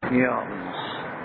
یا الله.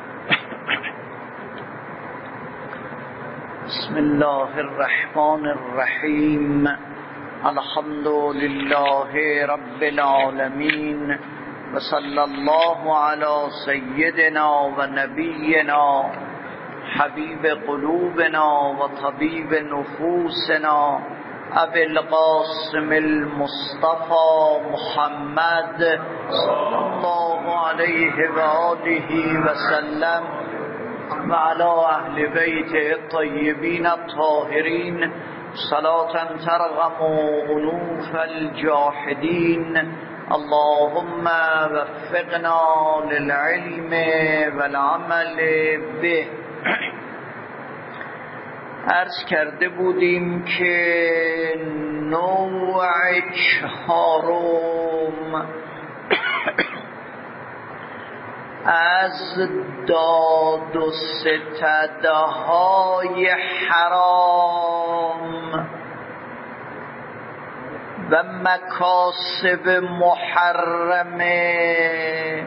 بسم الله الرحمن الرحیم. الحمد لله رب العالمین و صلی الله علی سیدنا و نبینا حبیب قلوبنا و طبیب نفوسنا ابی القاسم المصطفى محمد صلی الله علیه و آله و سلم و علی اهل بیت الطیبین الطاهرین صلاة ترغم انوف الجاحدین. اللهم وفقنا للعلم والعمل به. عرض کرده بودیم که نوع چهارم از داد و ستدهای حرام و مکاسب محرمه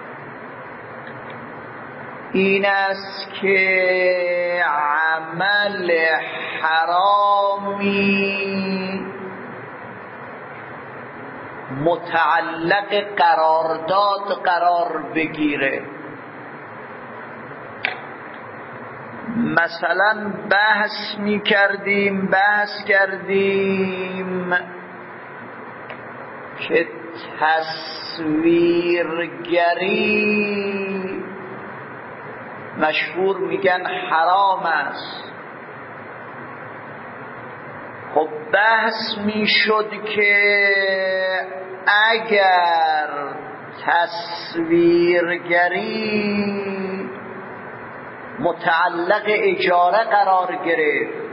این است که عمل حرامی متعلق قرارداد قرار بگیره. مثلا بحث کردیم که تصویرگری مشهور میگن حرام است. خب بحث میشد که اگر تصویرگری متعلق اجاره قرار گرفت،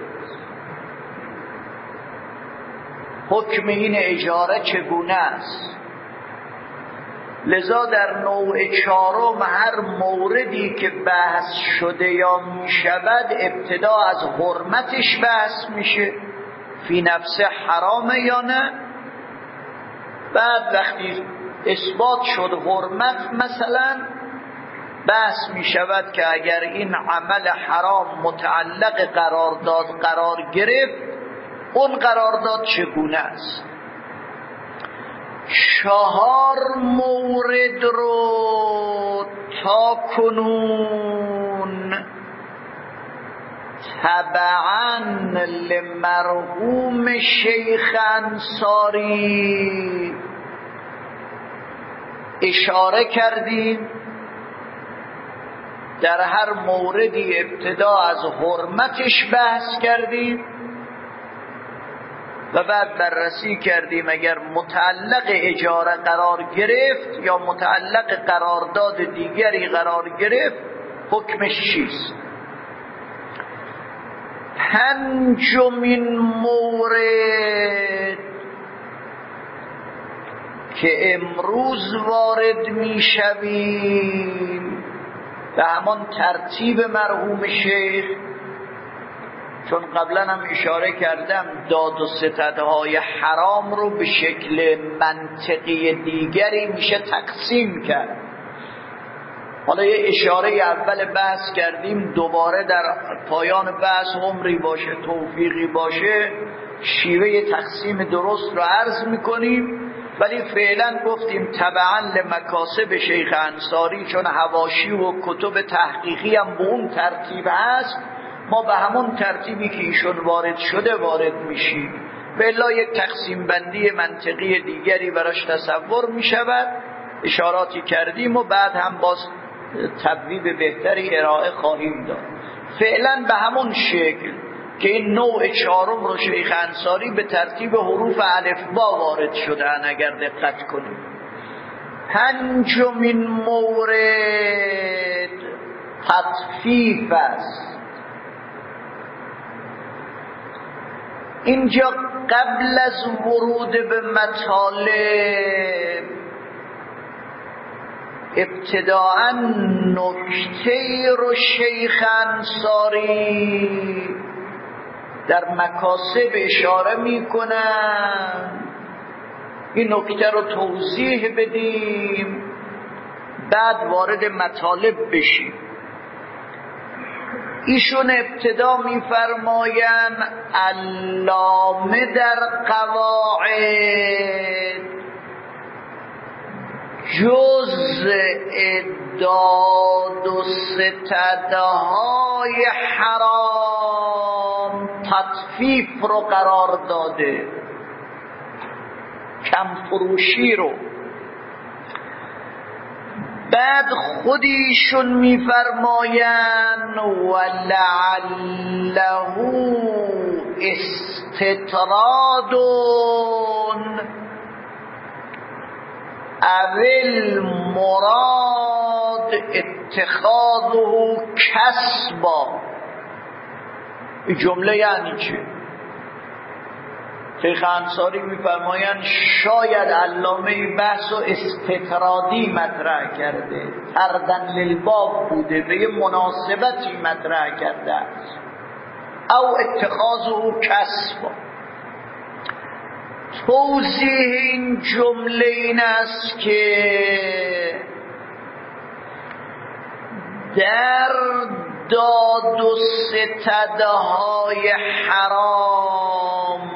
حکم این اجاره چگونه است؟ لذا در نوع چهارم هر موردی که بحث شده یا می شود ابتدا از حرمتش بحث میشه، فی نفس حرامه یا نه. بعد وقتی اثبات شد حرمت، مثلا بحث می شود که اگر این عمل حرام متعلق قرارداد قرار گرفت، اون قرارداد چگونه است. 4 مورد رو تا کنون تبعاً لمرحوم شیخ انصاری اشاره کردیم. در هر موردی ابتدا از حرمتش بحث کردیم و بعد بررسی کردیم اگر متعلق اجاره قرار گرفت یا متعلق قرارداد دیگری قرار گرفت حکمش چیست. پنجمین مورد که امروز وارد می شویم به همان ترتیب مرحوم شیخ، چون قبلا هم اشاره کردم داد و ستدهای حرام رو به شکل منطقی دیگری میشه تقسیم کرد. حالا یه اشاره اول بحث کردیم، دوباره در پایان بحث عمری باشه توفیقی باشه شیوه تقسیم درست رو عرض میکنیم. ولی فعلا گفتیم تبعاً لمکاسب شیخ انصاری، چون حواشی و کتب تحقیقی هم به اون ترتیب هست، ما به همون ترتیبی که ایشون وارد شده وارد میشیم. بلا یک تقسیم بندی منطقی دیگری براش تصور میشود. اشاراتی کردیم و بعد هم باز تبویب بهتری ارائه خواهیم داد. فعلا به همون شکل که این نوع چهارم رو شیخ انصاری به ترتیب حروف الفبا وارد شدن اگر دقت کنیم. پنجمین مورد تطفیف است. اینجا قبل از ورود به مطالب ابتداءً نکته‌ای رو شیخ انصاری در مکاسب اشاره میکنن. این نکته رو توضیح بدیم، بعد وارد مطالب بشیم. ایشون ابتدا میفرمایند علامه در قواعد جز داد و ستدهای حرام تطفیف رو قرار داده، کم فروشی رو. بعد خودیشون میفرماین ولعله استطرادون اول مراد اتخاذه کسبا. این جمله یعنی چه؟ شیخ انصاری میفرمایند شاید علامه بحث و استطرادی مطرح کرده، طردن للباب بوده، به یه مناسبتی مطرح کرده است، او اتخاذه کسبا. توضیح این جمله این است که در داد و ستدهای حرام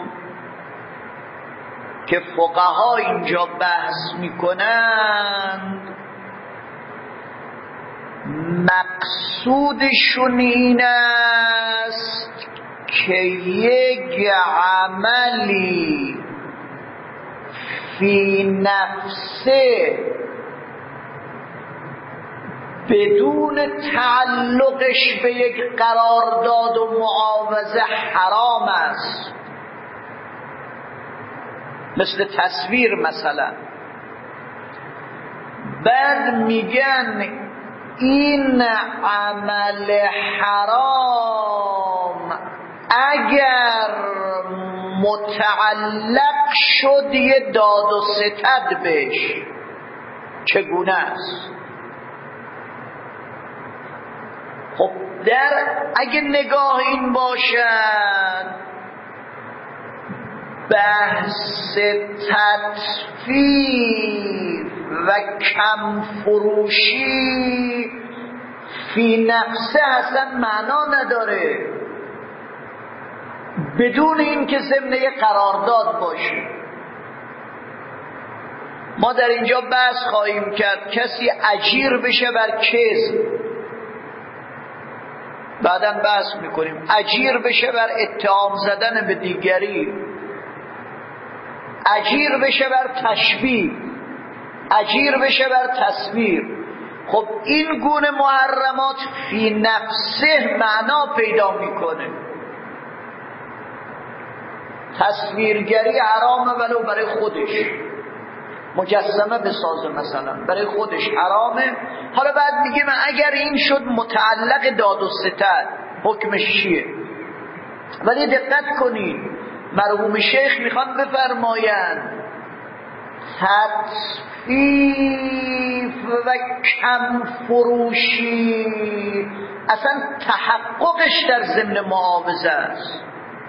که فقها اینجا بحث میکنند، مقصودشون این است که یک عملی فی نفسه بدون تعلقش به یک قرارداد و معاوضه حرام است. مثل تصویر مثلا. بعد میگن این عمل حرام اگر متعلق شد یه داد و ستد بهش چگونه است؟ خب اگه نگاه این باشد، بحث تطفیف و کم فروشی فی نفسه اصلا معنا نداره بدون این که ضمن قرارداد باشه. ما در اینجا بحث خواهیم کرد کسی اجیر بشه بر کذب، بعداً بحث میکنیم. اجیر بشه بر اتهام زدن به دیگری، اجیر بشه بر تشبیه، اجیر بشه بر تصویر. خب این گونه محرمات فی نفسه معنا پیدا میکنه. تصویرگری حرامه ولو برای خودش، مجسمه بسازه مثلا برای خودش حرامه. حالا بعد میگه من اگر این شد متعلق داد و ستد حکمش چیه؟ ولی دقت کنید مرحوم شیخ میخوان بفرمایند تطفیف و کم فروشی اصلا تحققش در ضمن معاوضه است.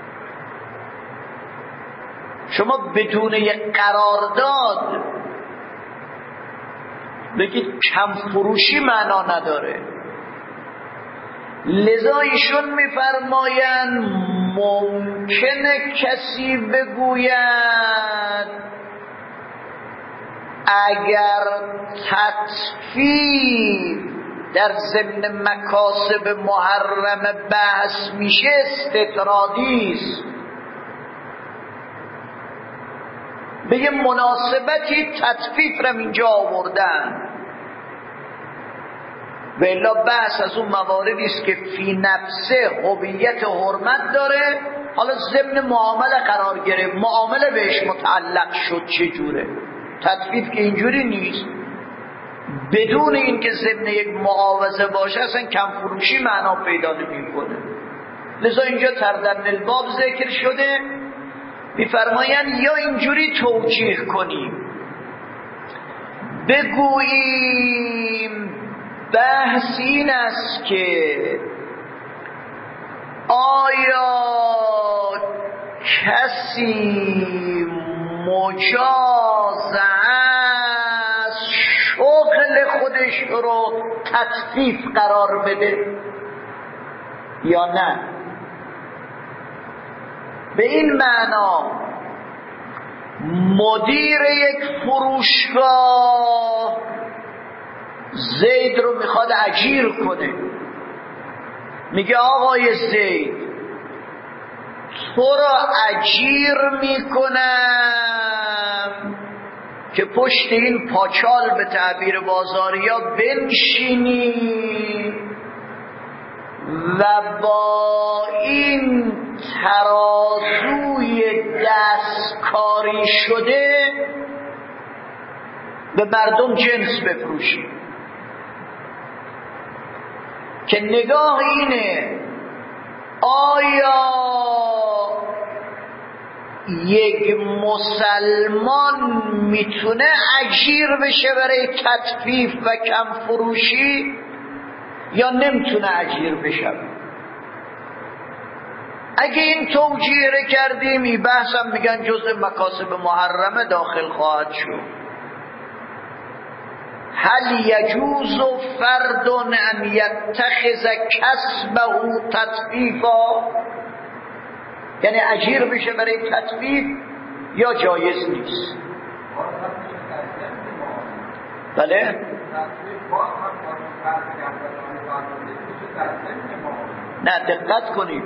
شما بدون یک قرارداد بگید کم فروشی معنا نداره. لذا ایشون میفرمایند ممکنه کسی بگوید اگر تطفیف در ضمن مکاسب محرم بحث میشه استطرادی است، به یه مناسبتی تطفیف رو اینجا آوردن. و الا بحث از اون مواردی است که فی نفسه هویت حرمت داره، حالا ضمن معامله قرار گرفت، معامله بهش متعلق شد چجوره. تطفیف که اینجوری نیست، بدون این که ضمن یک معاوضه باشه اصلا کم فروشی معنا پیدا نمی‌کنه. لذا اینجا تردن الباب ذکر شده. میفرمایند یا اینجوری توجیه کنیم، بگوییم بحث این است که آیا کسی مجاز است شغل خودش گزارش رو تطفیف قرار بده یا نه؟ به این معنا مدیر یک فروشگاه زید رو میخواد اجیر کنه، میگه آقای زید تو رو اجیر میکنم که پشت این پاچال به تعبیر بازاریا بنشینی و با این ترازوی دستکاری شده به مردم جنس بفروشی. که نگاه اینه آیا یک مسلمان میتونه اجیر بشه برای تطفیف و کم فروشی یا نمیتونه اجیر بشه؟ اگه این توجیه رو کردیم این بحث هم میگن جزء مکاسب محرمه داخل خواهد شد. هل یجوز فرد ان یتخذ کسبه تطفیفا، یعنی اجیر بشه برای تطفیف یا جایز نیست؟ بله؟ نه دقت کنید،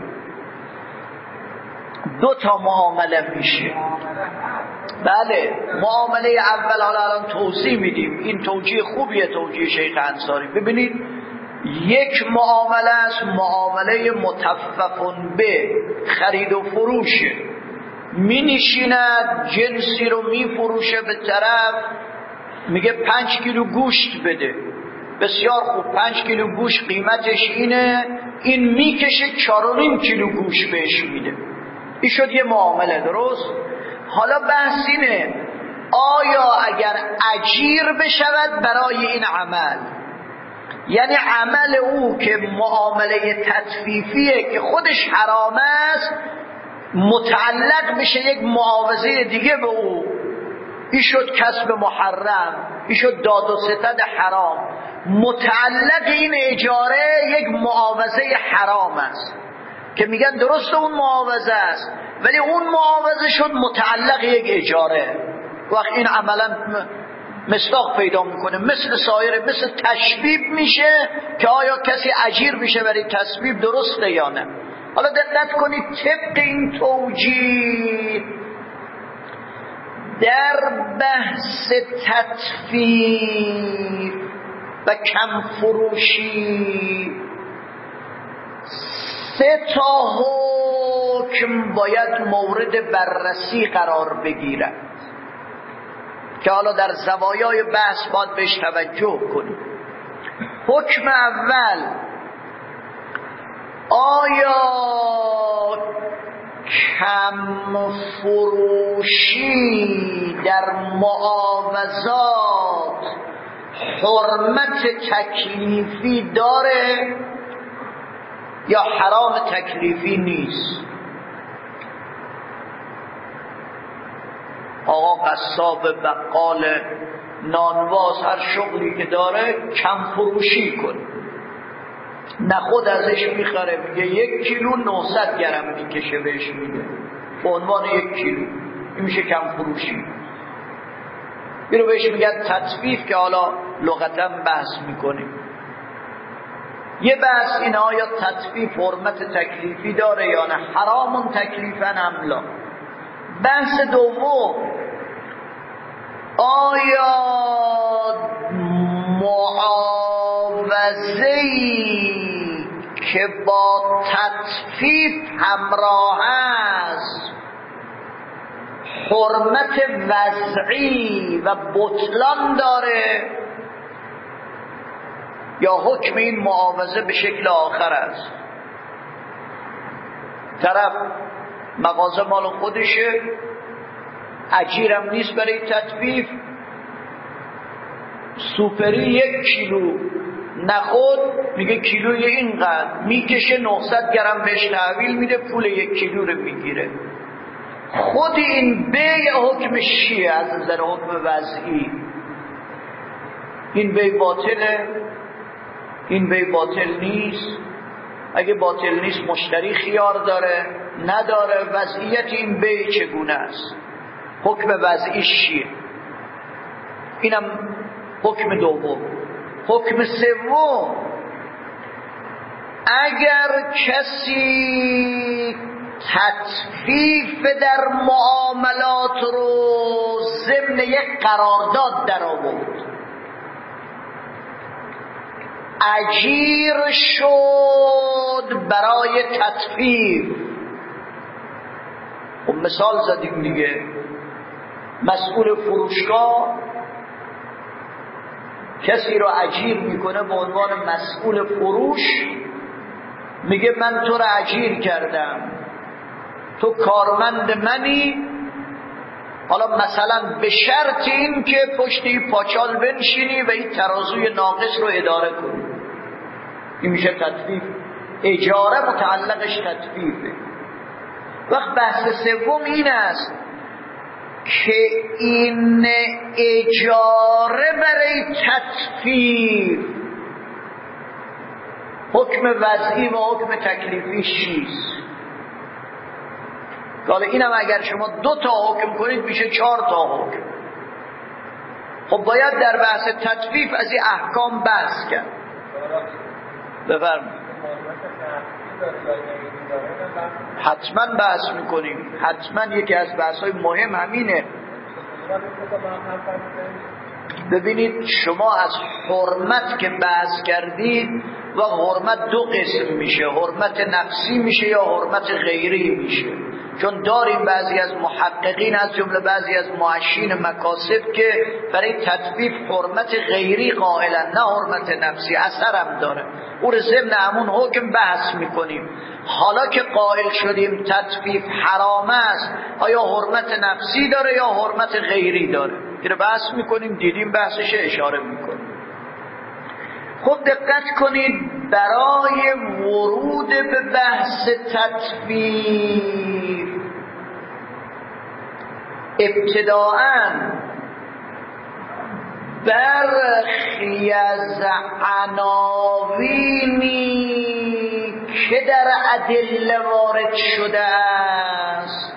دو تا معامله میشه. بله معامله اول حالا الان توضیح میدیم، این توجیه خوبیه توجیه شیخ انصاری. ببینید یک معامله است معامله متفقون به خرید و فروشه، می نشیند جنسی رو می فروشه به طرف، میگه 5 کیلو گوشت بده، بسیار خوب 5 کیلو گوشت قیمتش اینه، این میکشه 4.5 کیلو گوشت بهش میده. این شد یه معامله، درست؟ حالا بحث اینه آیا اگر اجیر بشود برای این عمل، یعنی عمل او که معامله تطفیفیه که خودش حرام است متعلق بشه یک معاوضه دیگه به او، این شد کسب محرم، این شد داد و ستد حرام، متعلق این اجاره یک معاوضه حرام است که میگن درست اون معاوضه است ولی اون معاوضه شد متعلق یک اجاره. وقت این عملا مصداق پیدا میکنه، مثل سایر، مثل تشبیب میشه که آیا کسی اجیر میشه برای تشبیب، درسته یا نه. حالا دقت کنید طبق این توجیه در بحث تطفیف و کم فروشی 3 تا حکم باید مورد بررسی قرار بگیرد که حالا در زوایای بحث باید بهش توجه کنیم. حکم اول، آیا کم فروشی در معاوضات حرمت تکلیفی داره یا حرام تکلیفی نیست؟ آقا قصاب، بقال، نانواز، هر شغلی که داره کم فروشی کنه، نه خود ازش میخره، میگه 1 کیلو 900 گرم میکشه بهش میده به عنوان 1 کیلو، این میشه کم فروشی. اینو بهش میگن تطفیف که حالا لغتا بحث میکنیم. یه بحث این آیا تطفیف حرمت تکلیفی داره یا نه، حرامون تکلیفاً املا. بحث دوم، آیا معاوضه‌ای که با تطفیف همراه است حرمت وضعی و بطلان داره یا حکم این معاوضه به شکل آخر است؟ طرف مغازه مال خودشه، اجیرم نیست برای تطفیف، سوپری 1 کیلو نخود میگه کیلوی اینقدر، میکشه 900 گرم بهش تحویل میده، پول 1 کیلو رو میگیره. خود این بیع حکمش چیه از نظر حکم وضعی؟ این بی باطله، این بی باطل نیست. اگه باطل نیست مشتری خیار داره نداره، وضعیت این بی چگونه است، حکم وضعیش چیه؟ اینم حکم دوم. حکم سوم، اگر کسی تطفیف در معاملات رو ضمن یک قرارداد در آورد، اجیر شد برای تطفیف. خب مثال زدیم دیگه، مسئول فروشگاه کسی رو اجیر میکنه به عنوان مسئول فروش، میگه من تو رو اجیر کردم، تو کارمند منی، حالا مثلا به شرط این که پشت این پاچال بنشینی و این ترازوی ناقص رو اداره کنی. این میشه تطفیف. اجاره متعلقش تطفیفه. وقت بحث سوم این است که این اجاره برای تطفیف حکم وضعی و حکم تکلیفی چیست؟ حالا اینم اگر شما 2 تا حکم کنید میشه 4 تا حکم. خب باید در بحث تطفیف از این احکام بحث کرد. بفرمایید. حتما بحث میکنیم، حتما یکی از بحث‌های مهم همینه. ببینید شما از حرمت که بحث کردید و حرمت 2 قسم میشه، حرمت نفسی میشه یا حرمت غیری میشه. چون داریم بعضی از محققین از جمله بعضی از معشین مکاسب که برای تطفیف حرمت غیری قائلن، نه حرمت نفسی، اثرم داره. او رو ضمن همون حکم بحث میکنیم. حالا که قائل شدیم تطفیف حرام است، آیا حرمت نفسی داره یا حرمت غیری داره؟ این رو بحث میکنیم، دیدیم بحثش اشاره میکنیم. خب دقت کنید، برای ورود به بحث تطفیف ابتداءً برخی از عناوینی که در ادله وارد شده است،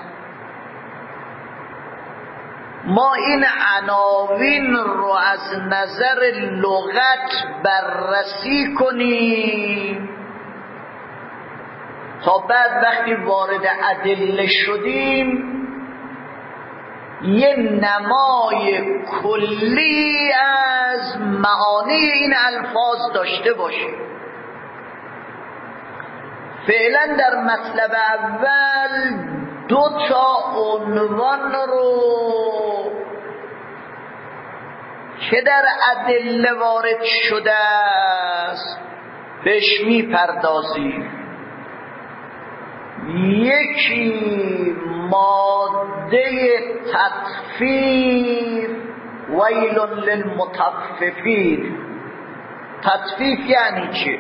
ما این عناوین رو از نظر لغت بررسی کنیم تا بعد وقتی وارد ادله شدیم یه نمای کلی از معانی این الفاظ داشته باشیم. فعلا در مطلب اول 2 تا عنوان رو که در ادله وارد شده است بهش میپردازیم. یکی ماده تطفیف، ویل للمطففین. تطفیف یعنی چه؟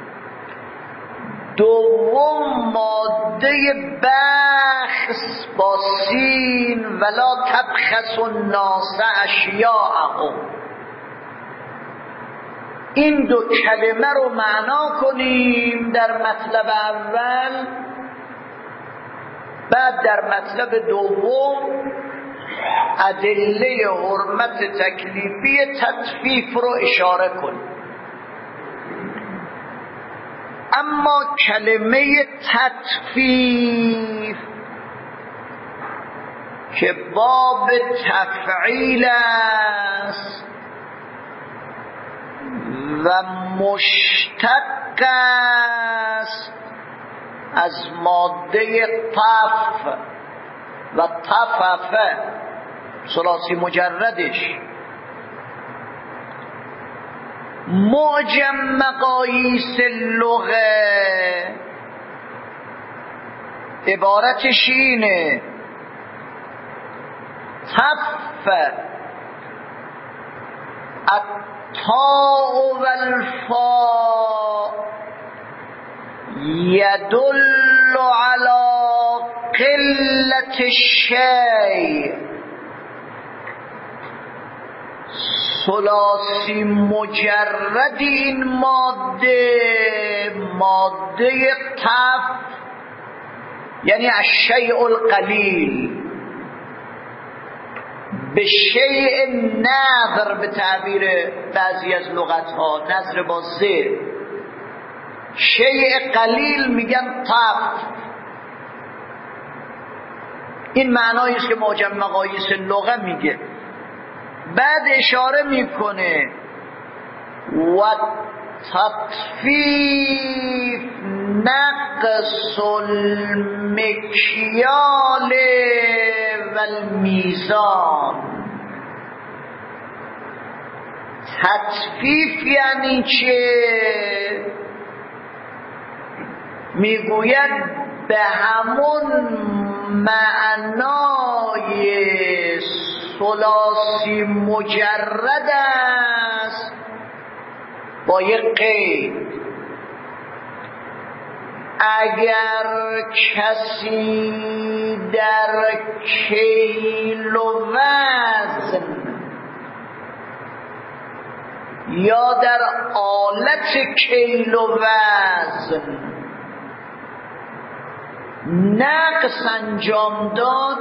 دوم ماده بخس با سین، ولا تبخس الناس اشیاءهم. این 2 کلمه رو معنا کنیم در مطلب اول، بعد در مطلب دوم ادله حرمت تکلیفی تطفیف رو اشاره کنیم. اما کلمه تطفیف که باب تفعیل است و مشتق است از ماده طف و طففه ثلاثی مجردش، معجم مقاییس لغه عبارتش اینه: طف الطاء والفاء يدل على قلة الشيء ثلاثی مجرد این ماده تف، یعنی الشیء القلیل، به شیء نظر به تعبیر بعضی از لغتها، نظر با ز، شیء قلیل میگن تف. این معنایی است که معجم مقاییس لغه میگه. بعد اشاره میکنه و تطفیف نقص المکیال و المیزان. تطفیف یعنی چه؟ میگوید به همون معنای ثلاثی مجرد است با یک قید. اگر کسی در کیل و وزن یا در آلت کیل و وزن نقص انجام داد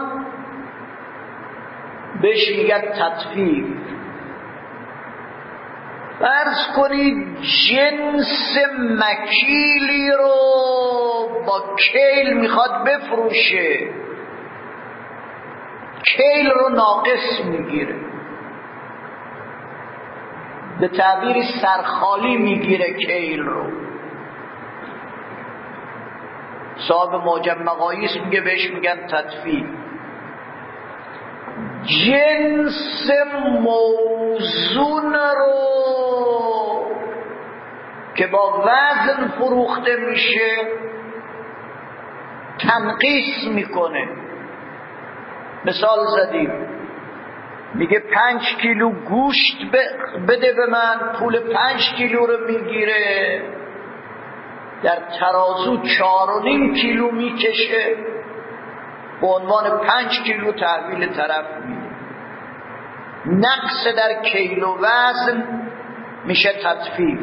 بهش میگن تطفیف. فرض کنید جنس مکیلی رو با کیل میخواد بفروشه، کیل رو ناقص میگیره، به تعبیر سرخالی میگیره کیل رو. صاحب معجم مقاییس میگه بهش میگن تطفیف. جنس موزون رو که با وزن فروخته میشه تنقیص میکنه. مثال زدیم، میگه 5 کیلو گوشت بده به من، پول 5 کیلو رو میگیره، در ترازو 4.5 کیلو میکشه، به عنوان 5 کیلو تحویل طرف میده. نقص در کیل و وزن میشه تطفیف.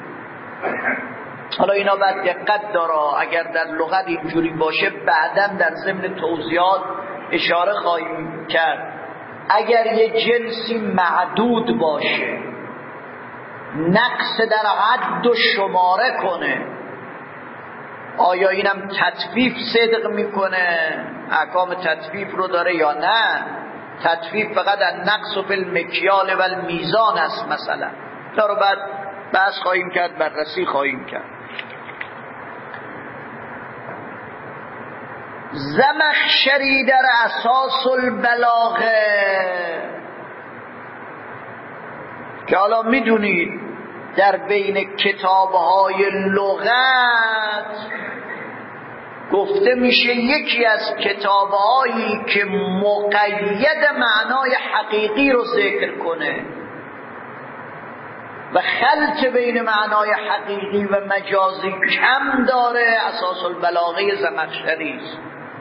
حالا اینا باید دقت داره، اگر در لغت اینجوری باشه بعداً در ضمن توضیحات اشاره خواهیم کرد. اگر یه جنسی معدود باشه، نقص در عد و شماره کنه، آیا اینم تطفیف صدق میکنه؟ احکام تطفیف رو داره یا نه؟ تطفیف فقط النقص فی المکیال و المیزان است مثلا. تا رو بعد بحث خواهیم کرد، بررسی خواهیم کرد. زمخشری در اساس البلاغه، که حالا میدونید در بین کتابهای لغت گفته میشه یکی از کتابهایی که مقید معنای حقیقی رو ذکر کنه و خلط بین معنای حقیقی و مجازی کم داره، اساس البلاغه زمخشری است.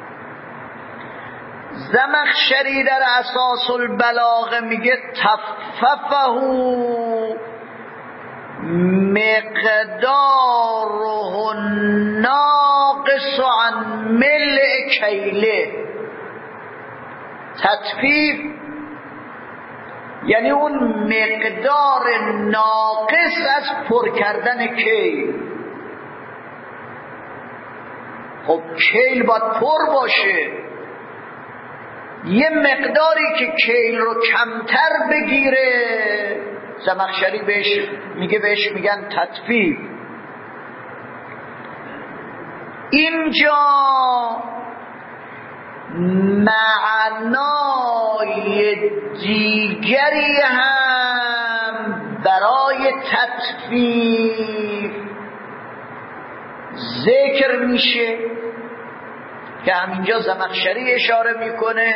زمخشری در اساس البلاغه میگه تففه مقداره ناقص عن ملء کیله. تطفیف یعنی اون مقدار ناقص از پر کردن کیل. خب کیل باید پر باشه، یه مقداری که کیل رو کمتر بگیره زمخشری بهش میگن تطفیف. اینجا معنای دیگری هم برای تطفیف ذکر میشه که همینجا زمخشری اشاره میکنه.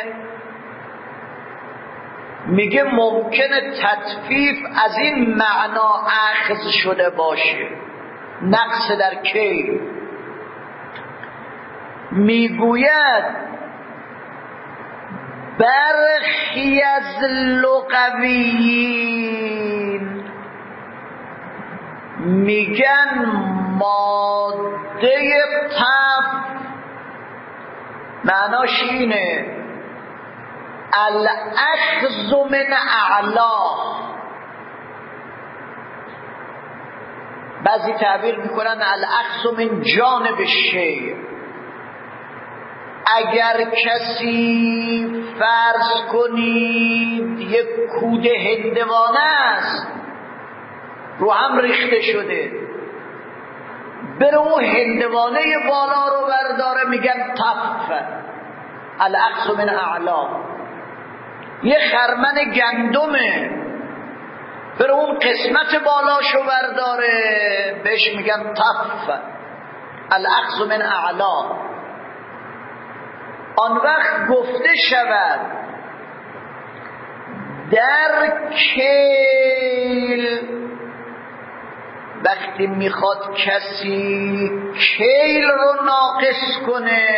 میگه ممکنه تطفیف از این معنا اخذ شده باشه، نقص در کیل. میگوید برخی از لغویین میگن ماده تف معناش اینه الاخذ من اعلا. بعضی تعبیر میکنن الاخذ من جانب الشیء. اگر کسی فرض کنید یک کود هندوانه است رو هم ریخته شده، بره اون هندوانه بالا رو برداره، میگن طف الاخذ من اعلا. یه خرمن گندمه، بره اون قسمت بالاشو برداره، بهش میگن طف الاخذ من اعلا. آن وقت گفته شود در کیل وقتی میخواد کسی کیل رو ناقص کنه،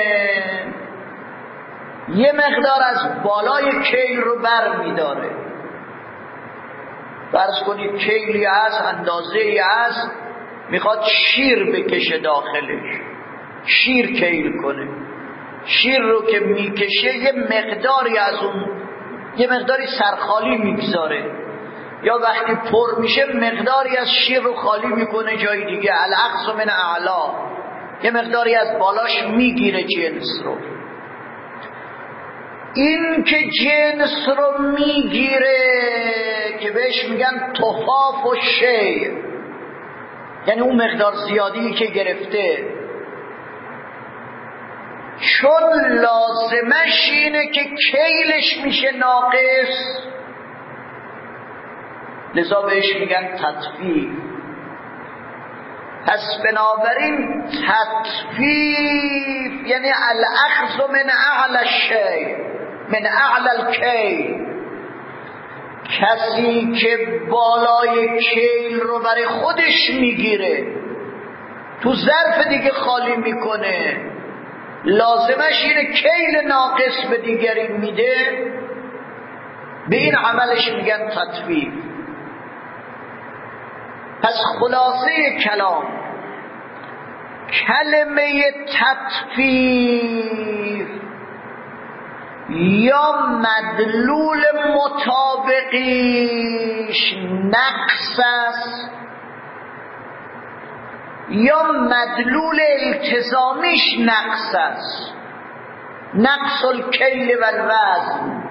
یه مقدار از بالای کیل رو بر میداره. فرض کنید کیلی هست، اندازه‌ای هست، میخواد شیر بکشه داخلش، شیر کیل کنه. شیر رو که میکشه یه مقداری از اون، یه مقداری سرخالی میگذاره، یا وقتی پر میشه مقداری از شیر رو خالی میکنه جای دیگه. الاخذ من اعلا، یه مقداری از بالاش میگیره جنس رو. این که جنس رو میگیره که بهش میگن طفاف و شیء، یعنی اون مقدار زیادی که گرفته، چون لازمش اینه که کیلش میشه ناقص، لذا بهش میگن تطفیف. پس بنابراین تطفیف یعنی الاخذ من اعلی الشیء من اعلی الکیل. کسی که بالای کیل رو برای خودش میگیره، تو ظرف دیگه خالی میکنه، لازمش اینه کیل ناقص به دیگری میده، به این عملش میگن تطفیف. پس خلاصه کلام، کلمه تطفیف یا مدلول مطابقیش نقص است یا مدلول التزامیش نقص است. نقص الکیل و الوزن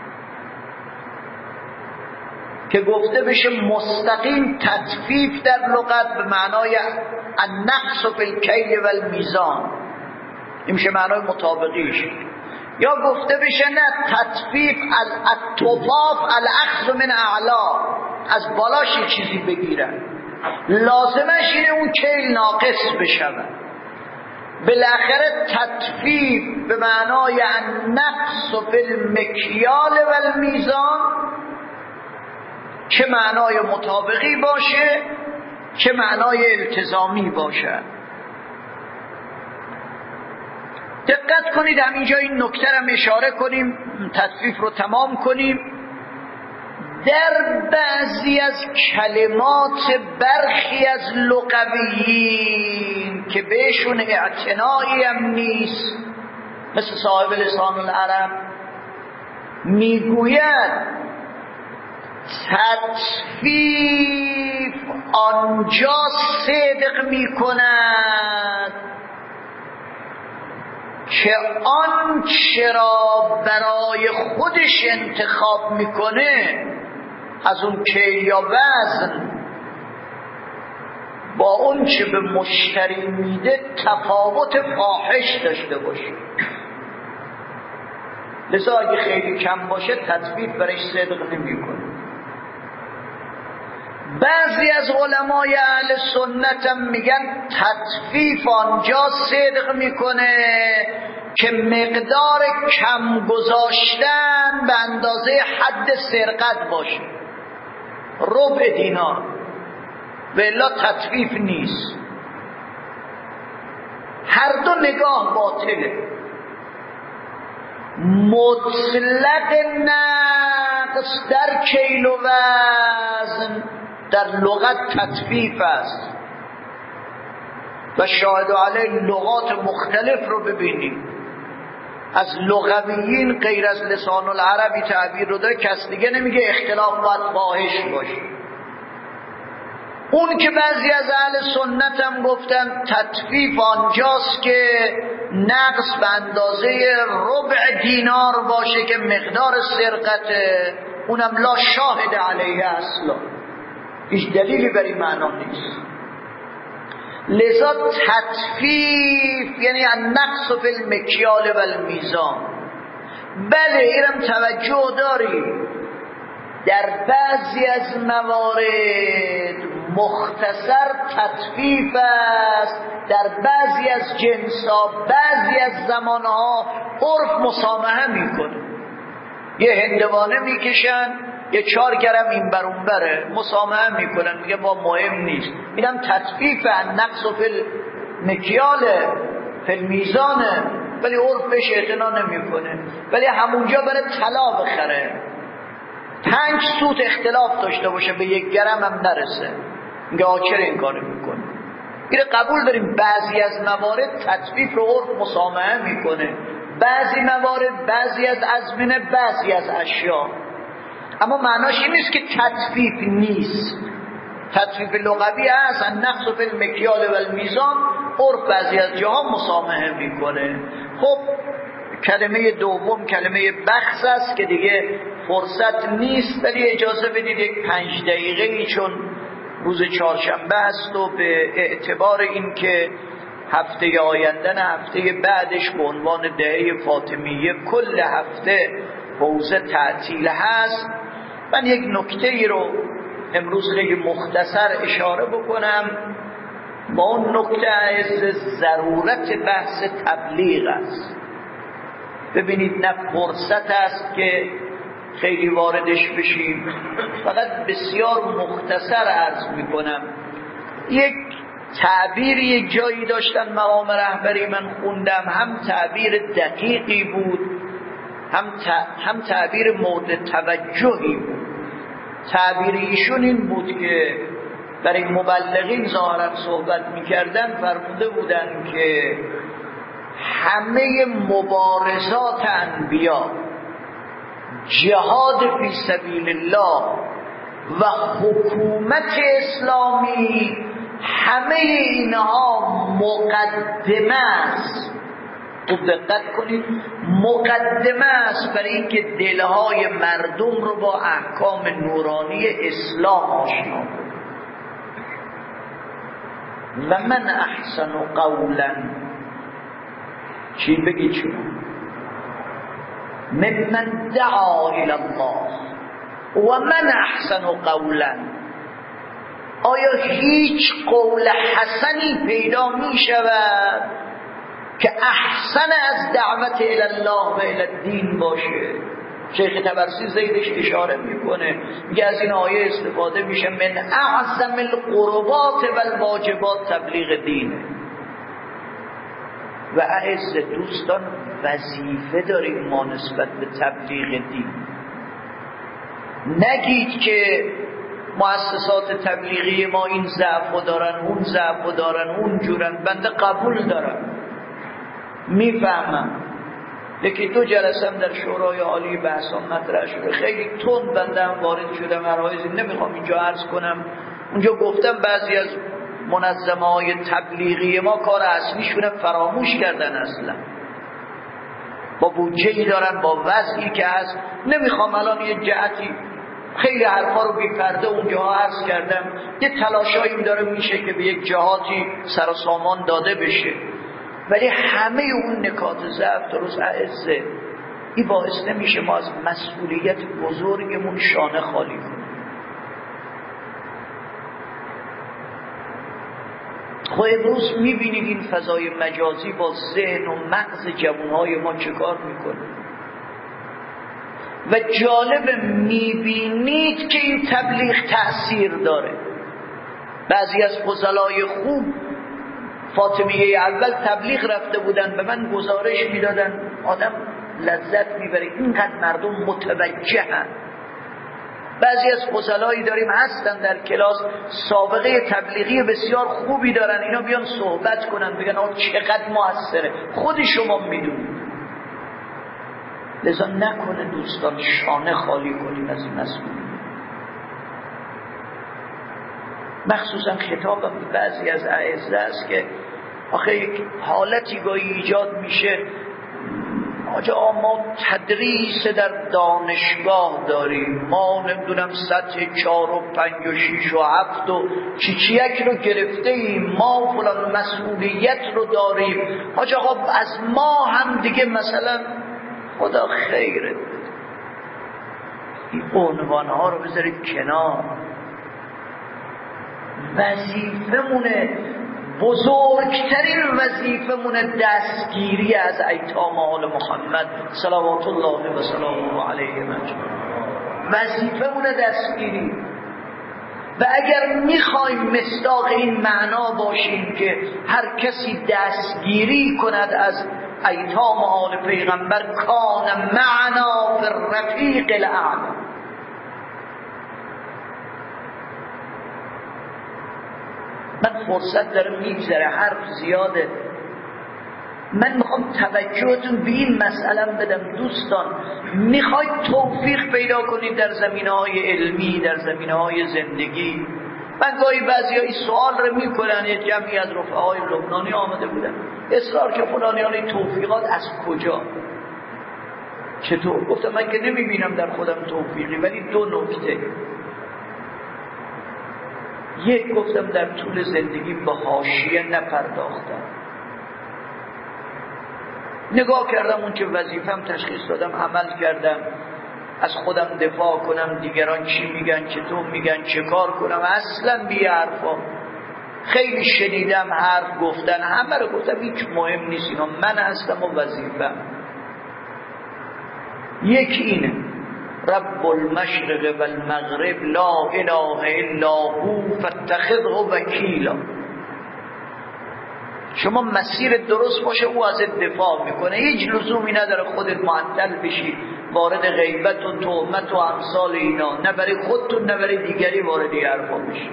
که گفته بشه مستقیم تطفیف در لغت به معنای النقص فی الکیل و المیزان، این میشه معنای مطابقیش. یا گفته بشه نه، تطفیف الطفاف الاخذ من اعلا، از بالاش چیزی بگیرن، لازمش اینه اون کیل ناقص بشود. بالاخره تطفیف به معنای النقص فی المکیال و المیزان، چه معنای مطابقی باشه چه معنای التزامی باشه. دقت کنید، همینجا این نکته رو اشاره کنیم، تطفیف رو تمام کنیم. در بعضی از کلمات برخی از لغویین که بهشون اعتنایی هم نیست، مثل صاحب لسان العرب، میگوید تطفیف آنجا صدق میکند که آن چرا برای خودش انتخاب میکنه از اون کیل یا وزن با اون چه به مشتری میده تفاوت فاحش داشته باشه. لذا اگه خیلی کم باشه تطفیف برایش صدق نمیکنه. بعضی از علمای اهل سنت هم میگن تطفیف آنجا صدق میکنه که مقدار کم گذاشتن به اندازه حد سرقت باشه، ربع دینار، و الا تطفیف نیست. هر دو نگاه باطله. مطلق نقص در کیل و وزن در لغت تطفیف است و شاهد علیه لغات مختلف رو ببینیم. از لغویین غیر از لسان العربی تعبیر رو داره، کس دیگه نمیگه اختلاف باید فاحش باشه. اون که بعضی از اهل سنت هم گفتن تطفیف آنجاست که نقص به اندازه ربع دینار باشه که مقدار سرقته، اونم لا شاهد علیه اصلا، هیچ دلیلی بر این معنا نیست. لذا تطفیف یعنی النقص فی المکیال و المیزان. بله اینم توجه داریم در بعضی از موارد مختصر تطفیف است، در بعضی از جنسا بعضی از زمانها عرف مسامحه میکنه، یه هندوانه میکشن یه 4 گرم این بر اون بره، مسامحه میکنن، میگه با مهم نیست. اینم تطفیف نقص و فی المکیال فی المیزان، ولی عرف بهش اعتنا نمیکنه. ولی همونجا بره طلا بخره 5 سوت اختلاف داشته باشه به 1 گرم هم نرسه، میگه چرا این کارو میکنه؟ اینو قبول داریم بعضی از موارد تطفیف رو عرف مسامحه میکنه، بعضی موارد بعضی از ازمنه بعضی از اشیاء، اما معناش این نیست که تطفیف نیست. تطفیف لغوی هست، النقص فی المکیال و المیزان، عرف بعضی از جاها مسامحه میکنه. خب کلمه دوم کلمه بخس است که دیگه فرصت نیست، ولی اجازه بدید یک 5 دقیقه‌ای، چون روز چهارشنبه است و به اعتبار این که هفته آینده نه هفته بعدش به عنوان دهه فاطمیه کل هفته حوزه تعطیل هست، من یک نکته‌ای رو امروز خیلی مختصر اشاره بکنم. با اون نکته از ضرورت بحث تبلیغ است. ببینید نه فرصت است که خیلی واردش بشیم، فقط بسیار مختصر عرض میکنم. یک تعبیری یک جایی داشتن مقام رهبری من خوندم، هم تعبیر دقیقی بود هم تعبیر مورد توجهی بود. تعبیر ایشون این بود که برای مبلغین ظاهرا صحبت میکردن، فرموده بودن که همه مبارزات انبیا، جهاد فی سبیل الله و حکومت اسلامی، همه اینها مقدمه است. خوب دقت کنید، مقدمه است برای اینکه دلهای مردم رو با احکام نورانی اسلام آشنا کنه. و من احسن قولا، چی بگی چون ممن دعا الی الله و من احسن قولا. آیا هیچ قول حسنی پیدا می شود که احسن از دعوت الی الله و الی الدین باشه؟ شیخ طبرسی زیدش اشاره میکنه، میگه از این آیه استفاده میشه من اعظم القربات و الواجبات تبلیغ دینه. و اعز دوستان وظیفه داریم ما نسبت به تبلیغ دین. نگید که مؤسسات تبلیغی ما این ضعف دارن اون ضعف دارن اون جورن. بنده قبول دارم، میفهمم، یکی 2 جلسه هم در شورای عالی بحثا مطرح شده، خیلی تند بنده هم وارد شدم، عرایضی نمیخوام اینجا عرض کنم. اونجا گفتم بعضی از منظمه‌های تبلیغی ما کار اصلیشون فراموش کردن، اصلا با بودجه‌ای دارن، با وضعی که هست. نمیخوام الان یه جهتی خیلی حرفا رو بی پرده اونجا عرض کردم، یه تلاشایی داره میشه که به یک جهاتی سر و سامان داده بشه، ولی همه اون نکات ضعف درست اعزه این باعث نمیشه ما از مسئولیت بزرگمون شانه خالی کنیم. خب امروز میبینید این فضای مجازی با ذهن و مغز جوانهای ما چه کار میکنه و جالب میبینید که این تبلیغ تأثیر داره. بعضی از فضلای خوب فاطمیه اول تبلیغ رفته بودن، به من گزارش میدادن آدم لذت میبره، اینقدر مردم متوجهن. بعضی از فضلایی داریم هستن در کلاس سابقه تبلیغی بسیار خوبی دارن، اینا بیان صحبت کنن بگن آقا چقدر موثره، خود شما میدونید. لذا نکنه دوستان شانه خالی کنیم از این مسئولیت. مخصوصا خطابم به بعضی از اعزه است که آخه یک حالتی گاهی ایجاد میشه، آجا ما تدریس در دانشگاه داریم، ما نمیدونم سطح 4 و 5 و 6 و 7 و چیچیک رو گرفته ایم، ما فلان مسئولیت رو داریم. آجا از ما هم دیگه مثلا خدا خیرت بده، این عنوانها رو بذارید کنار. وظیفمونه، بزرگترین وظیفمونه دستگیری از ایتام آل محمد صلوات الله و سلامه علیه مجموعا. وظیفمونه دستگیری. و اگر میخوایم مصداق این معنا باشیم که هر کسی دستگیری کند از ایتام آل پیغمبر کان معنا فی الرفیق الاعلی. من فرصت داره میگذره، حرف زیاده، من میخوام توجهتون به این مسئله بدم. دوستان میخواید توفیق پیدا کنید در زمینه‌های علمی، در زمینه‌های زندگی. من گاهی بعضیایی سوال رو میکنن، یه جمعی از رفقای لبنانی آمده بودن اصرار که فلانیان توفیقات از کجا چطور؟ گفتم من که نمیبینم در خودم توفیقی، ولی 2 نکته. یک، گفتم در طول زندگی به حاشیه نپرداختم، نگاه کردم اون که وظیفم تشخیص دادم عمل کردم، از خودم دفاع کنم، دیگران چی میگن، چطور میگن، چه کار کنم، اصلا بی حرفا. خیلی شنیدم حرف گفتن، همه رو گفتم هیچ مهم نیست، اینا من هستم و وظیفم. یکی اینه رب المشرق و المغرب لا اله الا هو فاتخذه وکیلا. شما مسیر درست باشه او ازت دفاع میکنه، هیچ لزومی نداره خودت معطل بشی وارد غیبت و تهمت و امثال اینا، نه برای خودتون نه برای دیگری وارد حرفا بشی.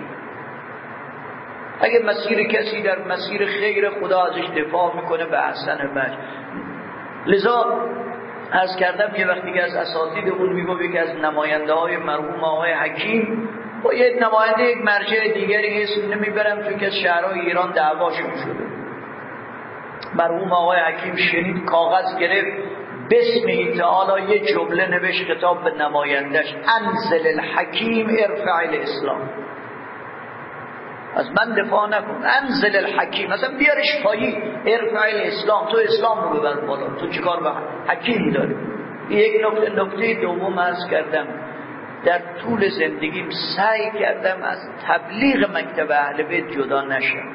اگه مسیر کسی در مسیر خیر خدا ازش دفاع میکنه به احسن وجه. لذا عرض کردم یه وقتی که از اساتید اون میگو یکی از نماینده های مرحوم آقای حکیم با یه نماینده یک مرجع دیگری اسم نمیبرم چون که از شهرهای ایران دعواشون شده، مرحوم آقای حکیم شنید کاغذ گرفت بسم تعالی یه جمله نوشت خطاب به نمایندش انزل الحکیم ارفع الاسلام. از من دفاع نکن، انزل الحکیم مثلا بیارش پایی، ارفع الاسلام، تو اسلام رو ببر بالا، تو چیکار به حکیم داری؟ یک نکته دوم عرض کردم، در طول زندگیم سعی کردم از تبلیغ مکتب اهل بیت جدا نشم.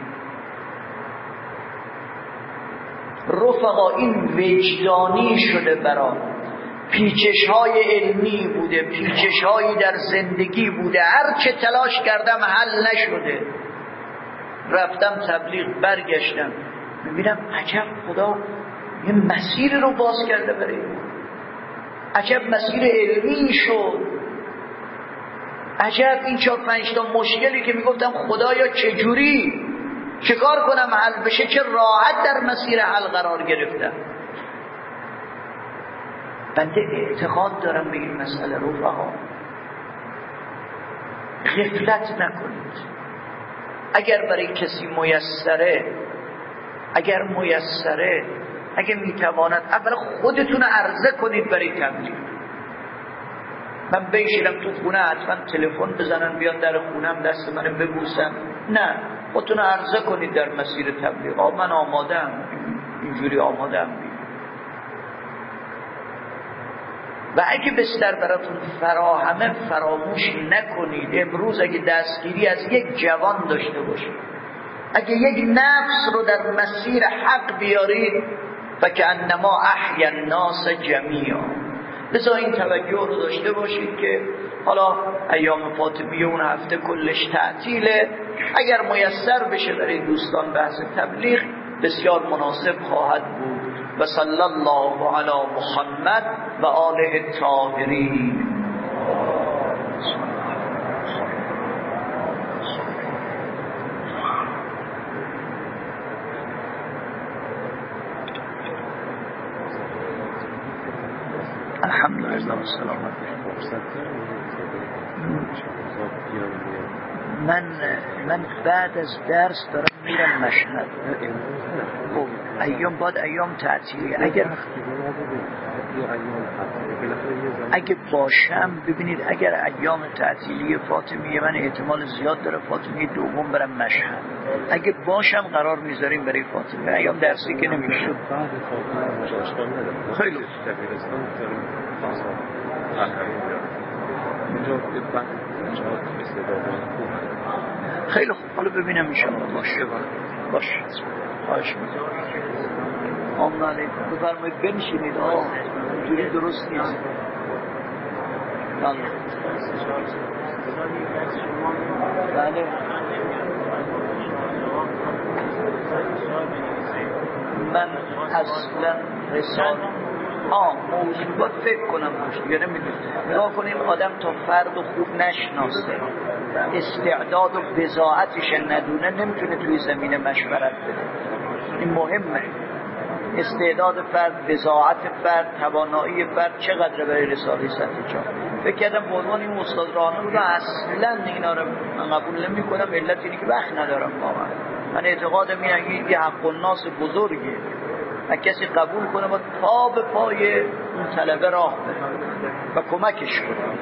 رفقا این وجدانی شده برام، پیچش‌های علمی بوده، پیچش‌هایی در زندگی بوده، هر چه تلاش کردم حل نشده. رفتم تبلیغ، برگشتم میبینم عجب خدا یه مسیر رو باز کرده برای ما، عجب مسیر علمی شد، عجب این 4-5 تا مشکلی که میگفتم خدایا چجوری چه کار کنم حل بشه، چه راحت در مسیر حل قرار گرفتم. بنده اعتقاد دارم به این مسئله. رفقا غفلت نکنید. اگر برای کسی میسره، اگر میتواند، اول خودتون عرضه کنید برای تبلیغ. من بشیدم تو خونه حتما تلفن بزنن بیان در خونم دست منو ببوسن، نه، خودتون عرضه کنید در مسیر تبلیغ. من آمادم، اینجوری آمادم. و اگه بستر براتون فراهمه فراموش نکنید. امروز اگه دستگیری از یک جوان داشته باشید، اگه یک نفس رو در مسیر حق بیارید، فکأنما احیا الناس جمیعا. لذا این توجه رو داشته باشید که حالا ایام فاطمیه اون هفته کلش تعطیله، اگر میسر بشه برای دوستان بحث تبلیغ بسیار مناسب خواهد بود. و صلی الله علی محمد و آله الطاهرین. الحمدلله و سلامت. من بعد از درس دارم میرم مشهد. ایام بعد ایام تعطیلی اگه باشم، ببینید اگر ایام تعطیلی فاطمیه من احتمال زیاد داره فاطمیه دوم برم مشهد. اگه باشم قرار میذاریم برای فاطمیه. ایام درسی که نمیشه. خیلی خیلی خوب. حالا ببینم انشاءالله. باشه خواهش می‌کنم. آمین علیکم. بفرمایید بنشینید. اینجوری درست نیست. بله. من اصلا موضوع باید فکر کنم باشه. یعنی نگاه کنیم آدم تا فرد خوب نشناسه، استعداد و بضاعتش ندونه، نمیتونه توی زمین مشورت بده. این مهمه. استعداد فرد، بضاعت فرد، توانایی فرد چقدر برای رساله سطح جان. فکر کردم به عنوان این استاد راهنما رو اصلا اینا رو من قبول نمی کنم. علت اینه که وقت ندارم واقعا. من اعتقادم اینه یه حق الناس بزرگه و کسی قبول کنه با پا به پای اون طلبه راه بره و کمکش کنه.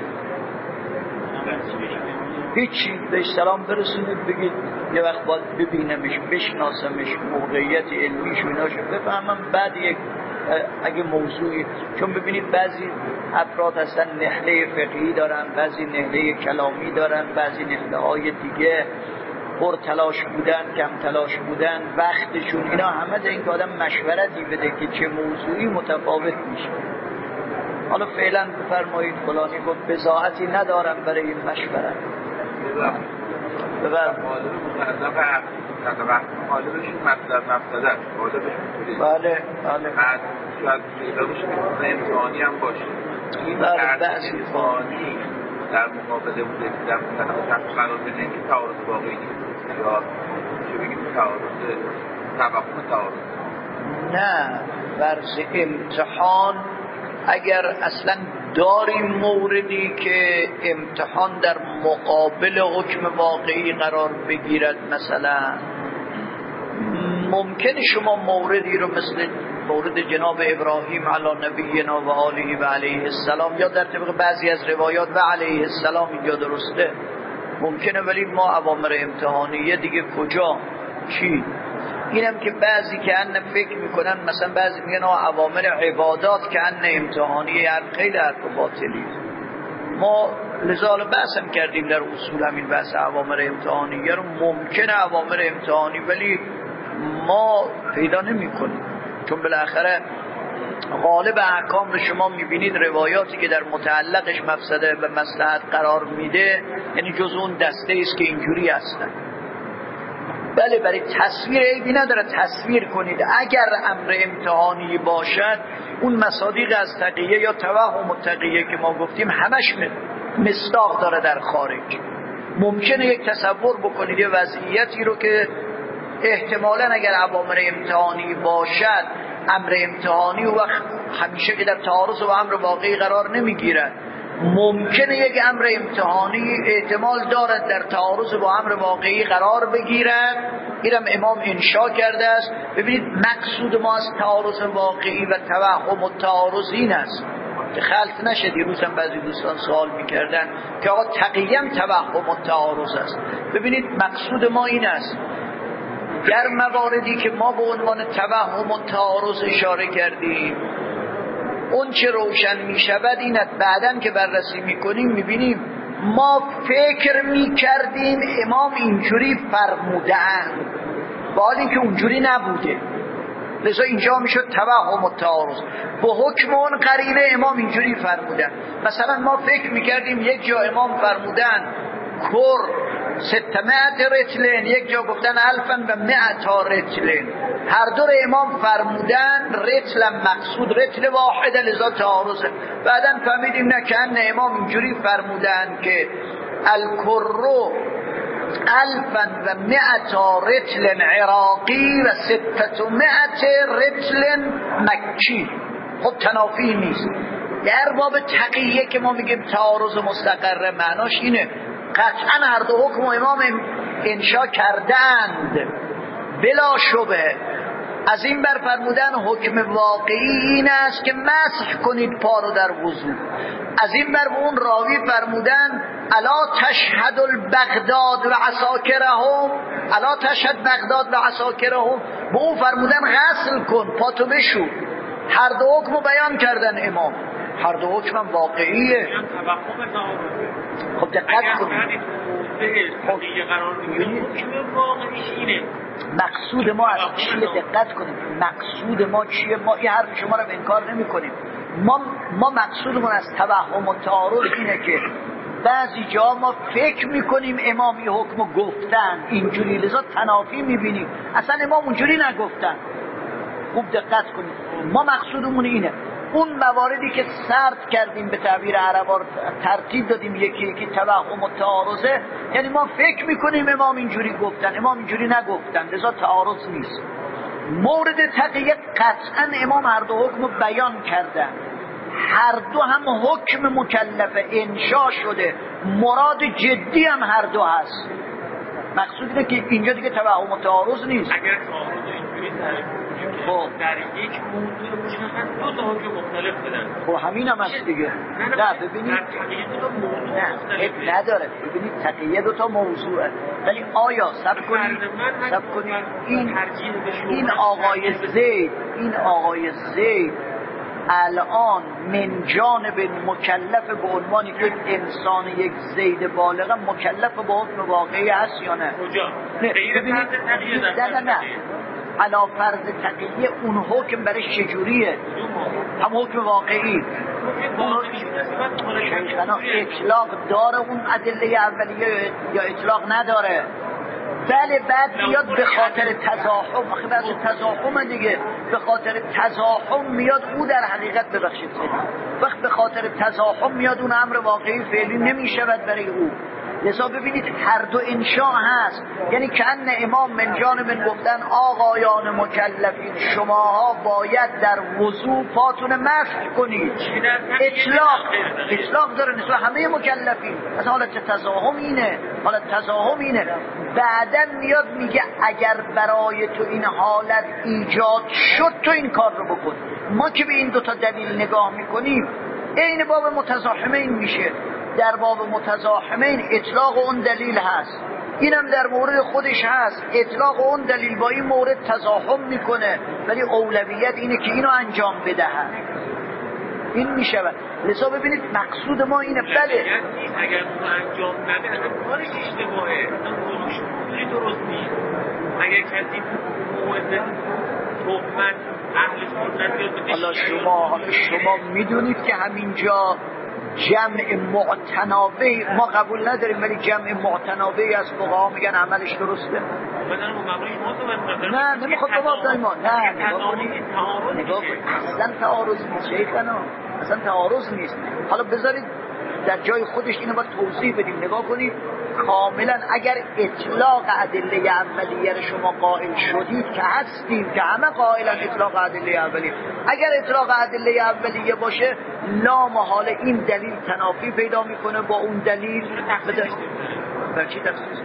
هیچی به سلام برسونید، بگید یه وقت باید ببینمش، بشناسمش، موقعیت علمیش و ایناشو بفهمم، بعد اگه موضوعی، چون ببینید بعضی افراد هستن نهله فقهی دارن، بعضی نهله کلامی دارن، بعضی نهله های دیگه، پر تلاش بودن، کم تلاش بودن، وقتشون، اینا همه ده این که آدم مشورتی بده که چه موضوعی متفاوت میشه. حالا فعلا بفرمایید فلانی گفت بضاعتی ندارم برای این مشورت. قالبشون مفسدن بله شاید امتحانی هم باشه. این امتحانی در مقابل بوده که در متناقض قرار بده که تعارض واقعی نیست یا چه بگیم توهم. نه، ورز امتحان اگر اصلا داریم موردی که امتحان در مقابل حکم واقعی قرار بگیرد، مثلا ممکنه شما موردی رو مثل مورد جناب ابراهیم علی نبینا و آله و علیه السلام، یا در طبق بعضی از روایات و علیه السلام اینجا درسته ممکنه، ولی ما اوامر امتحانیه دیگه کجا چی؟ اینم که بعضی که فکر میکنن، مثلا بعضی میگن اوامر عبادات که امتحانیه، خیلی حرف باطلی. ما لذا بحثم کردیم در اصول همین بحث اوامر امتحانیه رو، ممکنه اوامر امتحانی ولی ما پیدا نمی کنیم، چون بالاخره غالب احکام رو شما میبینید روایاتی که در متعلقش مفسده و مصلحت قرار میده، یعنی جز اون دسته است که اینجوری هستن. بله، برای تصویر عیبی نداره تصویر کنید. اگر امر امتحانی باشد، اون مصادیق از تقیه یا توهم تقیه که ما گفتیم همش مصداق داره در خارج. ممکنه یک تصور بکنید یه وضعیتی رو که احتمالاً اگر اوامر امتحانی باشد، امر امتحانی و وقت همیشه که در تعارض با امر واقعی قرار نمیگیرد، ممکنه یک امر امتحانی احتمال دارد در تعارض با امر واقعی قرار بگیرد. اینم امام انشا کرده است. ببینید مقصود ما از تعارض واقعی و توهم التعارض این است که خلط نشه. دیروز هم بعضی دوستان سوال میکردن که آقا تقییم توهم التعارض است. ببینید مقصود ما این است در مواردی که ما به عنوان توهم التعارض اشاره کردیم، اون چه روشن می شود این است بعدن که بررسی می کنیم می بینیم ما فکر می کردیم امام اینجوری فرمودن، با حالی که اونجوری نبوده. لذا اینجا می شد توهم التعارض. به حکم اون قرینه امام اینجوری فرمودن. مثلا ما فکر می کردیم یک جا امام فرمودن کر 600 رتلن، یک جا گفتن 1100 رتلن. هر دو امام فرمودن رتل مقصود رتل واحد لذا تعارضه. بعدا فهمیدیم نه که امام اینجوری فرمودن که الکرو 1100 رتل عراقی و 600 رتل مکی. خب تنافی نیست. در باب تقیه که ما میگیم تعارض مستقر، معناش اینه قطعا هر دو حکم امام انشا کردند بلا شبه. از این بر فرمودن حکم واقعی این است که مسح کنید پا رو در وضو. از این بر اون راوی فرمودن الا تشهد البغداد و عساکرهم، الا تشهد بغداد و عساکرهم، به اون فرمودن غسل کن پاتو بشو. هر دو حکم بیان کردن امام، هر دو حکم هم واقعیه. خب دقت کنید، مقصود ما از چیه؟ دقت کنید مقصود ما چیه؟ ما این حرف شما رو انکار نمی کنیم. ما مقصودمون از توهم و تعارض اینه که بعضی جا ما فکر میکنیم امام این حکم گفتن اینجوری لذا تنافی میبینیم، اصلا امام اونجوری نگفتن. خوب دقت کنید، ما مقصودمون اینه اون مواردی که سرد کردیم به تعبیر عربا ترتیب دادیم یکی یکی توهم و تعارضه، یعنی ما فکر میکنیم امام اینجوری گفتن، امام اینجوری نگفتن، لذا تعارض نیست. مورد تقیه قطعا امام هر دو حکم بیان کردن، هر دو هم حکم مکلف انشا شده، مراد جدی هم هر دو هست. مقصود اینه که اینجا دیگه توهم و تعارض نیست. اگر تعارض اینجوری در یک موضوع مشخص دو تا حکم مختلف بدن، خب همین هم هست دیگه. نه ببینید نه نداره، ببینید تقیه دو تا موضوعه، ولی آیا سب کنید این آقای زید الان من جانب مکلف به عنوان یک انسان، یک زید بالغ مکلف با حکم واقعی هست یا نه؟ ببینید نه علا فرض تقیه اون حکم برای چجوریه؟ هم حکم واقعی شیخنا اطلاق داره اون ادله اولیه یا اطلاق نداره؟ بله بعد میاد به خاطر تزاحم، آخه بعد تزاحم دیگه، به خاطر تزاحم میاد او در حقیقت ببخشید وقت به خاطر تزاحم میاد اون امر واقعی فعلی نمیشود برای او. لذا ببینید هر دو انشاء هست، یعنی که ان امام من جانب گفتن آقایان مکلفین شماها باید در وضو پاتون مسح کنید. اطلاق داره نسبت همه مکلفین، مثلا حالت تزاحم اینه. بعدن میاد میگه اگر برای تو این حالت ایجاد شد تو این کار رو بکن. ما که به این دوتا دلیل نگاه میکنیم عین باب متزاحمین میشه. در باب متزاحمین اطلاق اون دلیل هست، اینم در مورد خودش هست، اطلاق اون دلیل با این مورد تزاحم میکنه، ولی اولویت اینه که اینو انجام بدهد. این میشود. لذا ببینید مقصود ما اینه. بله اگر اون انجام نده اصلا کارش اشتباهه، اصلا موضوعش درست نیست. اگر کسی موعظه تهمت اهل سنت بیاد، حالا شما میدونید که همینجا جمع معتنابه ما قبول نداریم، ولی جمع معتنابه از فقها میگن عملش درسته. نه نمیخواد بابا ما نه نگاه کنید اصلا تعارض نیست شیخنا، اصلا تعارض نیست. حالا بذارید در جای خودش اینو باید توضیح بدیم. نگاه کنید کاملا اگر اطلاق ادله اولیه رو شما قائل شدید که هستیم که همه قائلن اطلاق ادله اولیه، اگر اطلاق ادله اولیه باشه لا محاله این دلیل تنافی پیدا میکنه با اون دلیل. در چی تخصیص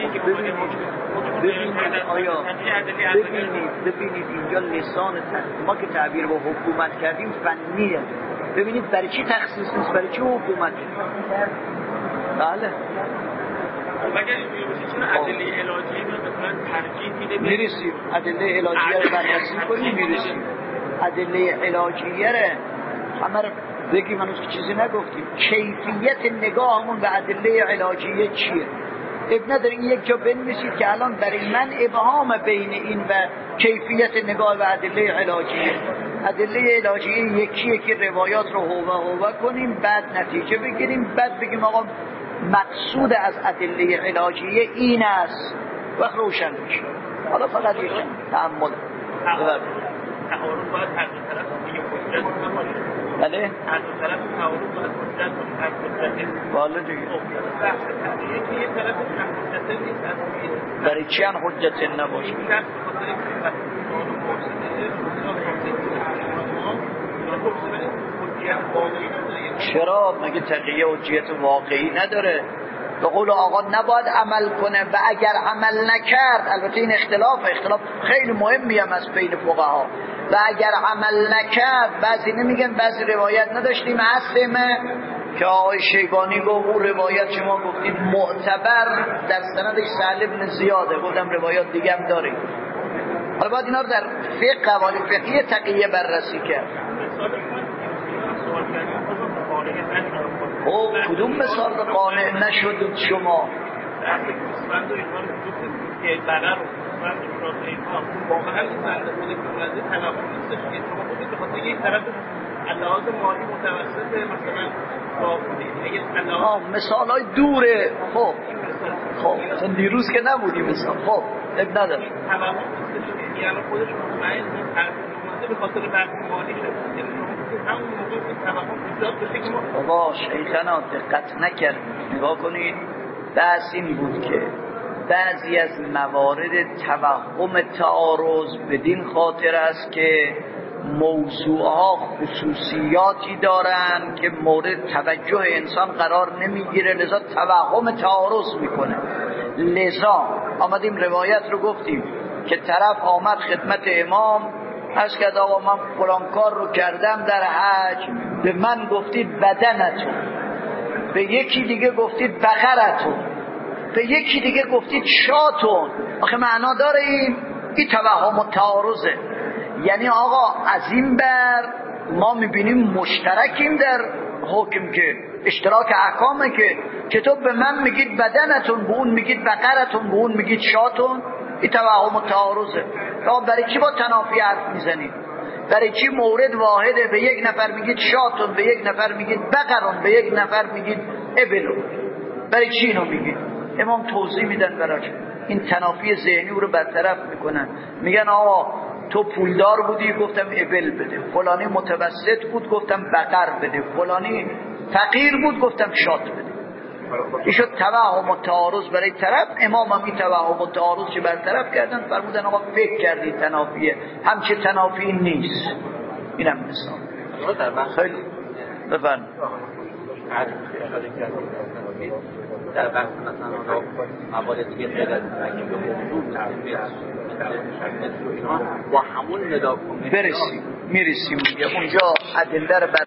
ببینید اینجا لسان ما که تعبیر با حکومت کردیم فنیه. ببینید برای چی تخصیص نیست، برای چی حکومت؟ بله مگر چون ادله علاجی مثلا ترجیح میده میرسیم ادله علاجیه رو بررسی کنیم میرسیم ادله علاجیه رو همه رو بگیم. هنوز که چیزی نگفتیم کیفیت نگاهمون به ادله علاجیه چیه. اب نداره این یک جا بنویسید که الان برای من ابهام بین این و کیفیت نگاه به ادله علاجیه. ادله علاجیه یکی روایات رو هوه کنیم، بعد نتیجه بگیریم، بعد بگیم آقا مقصود از ادله علاجیه این است وقت روشن میشه. حالا فقط یک تأمل تعارض باید هر دو طرف دیگه قدرت نباشه. بله هر دو طرف تعارض باید قدرت باشه، هر قدرت بالا دیگه یکی یه طرف حجت نیست. برای چی ان حجت نباشه؟ چرا مگه تقیه حجیت واقعی نداره؟ به قول آقا نباید عمل کنه و اگر عمل نکرد، البته این اختلاف خیلی مهمی هم از بین فقها، و اگر عمل نکرد، بعضی نمیگن، بعضی روایت نداشتیم عصمه که آقای شیبانی گفت اون روایت شما گفتید معتبر در سندش سهل بن زیاده، گفتم روایات دیگه هم داریم. حالا باید اینا رو در قواعد فقهی تقیه بررسی کرد. او کدوم مثال به قانع نشدید شما؟ مثال های دوره. خب چون دیروز که نبودی مثال. خب اب نداشت یعنی خودش مطمئن نیست به خاطر بحث مالی شد. همون موقع که توهم ایجاد بشه که ما بابا شیخنا دقت نکردید. نگاه کنید، بحث این بود که بعضی از موارد توهم تعارض بدین خاطر است که موضوعها خصوصیاتی دارن که مورد توجه انسان قرار نمیگیره، لذا توهم تعارض میکنه. لذا آمدیم روایت رو گفتیم که طرف آمد خدمت امام، از که آقا من فلان کار رو کردم در حج، به من گفتید بدنتون، به یکی دیگه گفتید بقرتون، به یکی دیگه گفتید شاتون. آخه معنا داره این توهم و تعارضه. یعنی آقا از این بر ما میبینیم مشترکیم در حکم که اشتراک احکامه که تو به من میگید بدنتون، به اون میگید بقرتون، به اون میگید شاتون. این توهم و تعارضه. برای چی با تنافی حرف میزنید؟ برای چی مورد واحده به یک نفر میگید شاتون، به یک نفر میگید بقرون، به یک نفر میگید ابلون؟ برای چی اینو میگید؟ امام توضیح میدن براش. این تنافی ذهنی رو برطرف میکنن. میگن آقا تو پولدار بودی گفتم ابل بده، فلانی متوسط بود گفتم بقر بده، فلانی فقیر بود گفتم شات بده. این شد توهم و تعارض برای طرف. امام هم این توهم و تعارض چه برطرف کردن، فرمودن آقا فکر کردی تنافیه، همچه تنافی نیست. اینم مثال. خیلی بفرم در بحث مثلا مواردی که غیر از تکیب موضوع با همون ندا کنیم میرسیم اونجا ادله